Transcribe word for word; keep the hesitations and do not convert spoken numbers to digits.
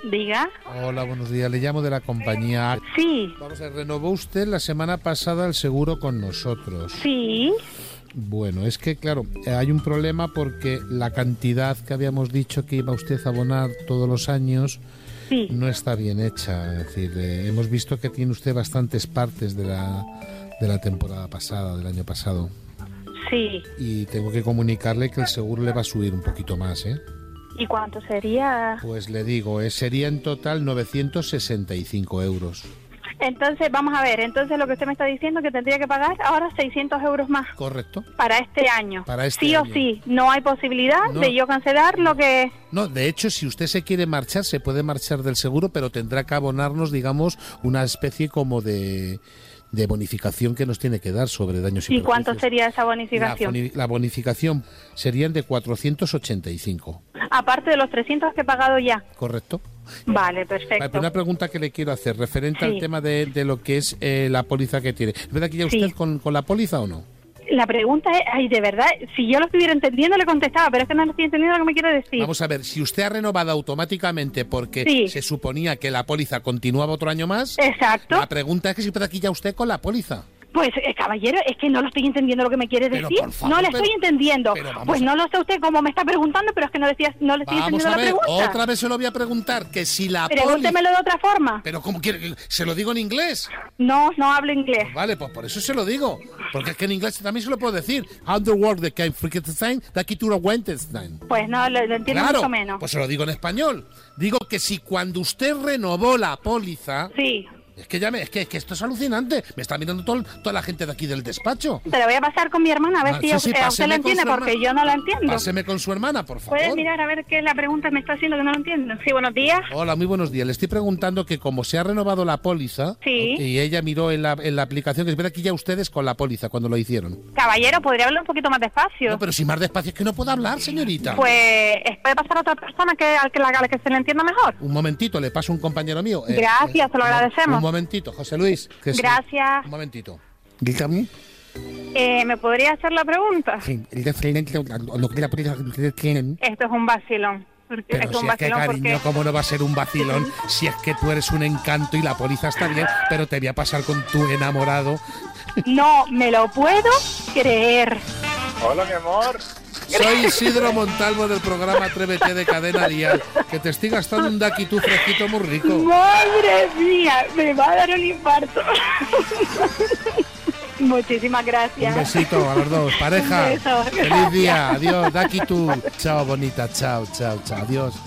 Diga. Hola, buenos días. Le llamo de la compañía. Sí. Vamos a ver, renovó usted la semana pasada el seguro con nosotros. Sí. Bueno, es que claro, hay un problema porque la cantidad que habíamos dicho que iba usted a abonar todos los años Sí. no está bien hecha. Es decir, eh, hemos visto que tiene usted bastantes partes de la, de la temporada pasada, del año pasado. Sí. Y tengo que comunicarle que el seguro le va a subir un poquito más, ¿eh? ¿Y cuánto sería? Pues le digo, eh, sería en total novecientos sesenta y cinco euros. Entonces, vamos a ver, entonces lo que usted me está diciendo es que tendría que pagar ahora seiscientos euros más. ¿Correcto? Para este año. Para este sí año. o sí, no hay posibilidad No. de yo cancelar lo que... No, de hecho, si usted se quiere marchar, se puede marchar del seguro, pero tendrá que abonarnos, digamos, una especie como de, de bonificación que nos tiene que dar sobre daños y ¿Y cuánto perjuicios. sería esa La, bonificación? boni- la bonificación serían de cuatrocientos ochenta y cinco, Aparte de los trescientos que he pagado ya. ¿correcto? Vale, Vale, perfecto. una pregunta que le quiero hacer, referente Sí. al tema de, de lo que es eh, la póliza que tiene. ¿Es verdad que ya usted Sí. con, con la póliza o no? La pregunta es, ay, de verdad, si yo lo estuviera entendiendo le contestaba, pero es que no lo estoy entendiendo lo que me quiere decir. Vamos a ver, si usted ha renovado automáticamente porque Sí. se suponía que la póliza continuaba otro año más, Exacto. la pregunta es que si puede aquí ya usted con la póliza. Pues, eh, caballero, es que no lo estoy entendiendo lo que me quiere Pero, decir. por favor, no le pero- estoy entendiendo. pero vamos Pues a- no lo sé usted como me está preguntando, pero es que no le estoy, no le estoy Vamos entendiendo a la ver, pregunta. otra vez se lo voy a preguntar, que si la póliza... Pregúntemelo de otra forma. Pero ¿cómo quiere que se lo digo en inglés? No, no hablo inglés. Vale, pues por eso se lo digo. Porque es que en inglés también se lo puedo decir. Underworld de Kein Frankenstein, de aquí tú lo Wentenstein. Pues no, lo, lo entiendo Claro, mucho menos. pues se lo digo en español. Digo que si cuando usted renovó la póliza... Sí. Es que ya me, es que, es que esto es alucinante. Me está mirando todo, toda la gente de aquí del despacho. Te lo voy a pasar con mi hermana a ver Ah, si sí, a- sí, a usted páseme lo con entiende, su porque hermana. yo no la entiendo. Páseme con su hermana, por favor. ¿Puedes mirar a ver qué la pregunta me está haciendo que no lo entiendo? Sí, buenos días. Hola, muy buenos días. Le estoy preguntando que como se ha renovado la póliza, Sí. y ella miró en la, en la aplicación, que es verdad que ya ustedes con la póliza cuando lo hicieron. Caballero, ¿podría hablar un poquito más despacio? No, pero si más despacio es que no puedo hablar, señorita. Pues, eh, ¿puede pasar a otra persona que, al que, la, a la que se le entienda mejor? Un momentito, le paso a un compañero mío. Eh, Gracias, se lo un- agradecemos. Un momentito, José Luis. que sí. Gracias. Un momentito. Dígame. Eh, ¿Me podría hacer la pregunta? Sí, el referente a lo que la póliza que ustedes tienen. Esto es un vacilón. Porque Pero esto es si un es que, vacilón cariño, porque... ¿cómo no va a ser un vacilón? Si es que tú eres un encanto y la póliza está bien, pero te voy a pasar con tu enamorado. No me lo puedo creer. Hola, mi amor. Soy Isidro Montalvo del programa Atrévete de Cadena Dial, que te estoy gastando un daquitú fresquito muy rico. Madre mía, me va a dar un infarto. Muchísimas gracias. Un besito a los dos, pareja. Un beso. Feliz día, adiós, daquitú. Chao, bonita, chao, chao, chao, adiós.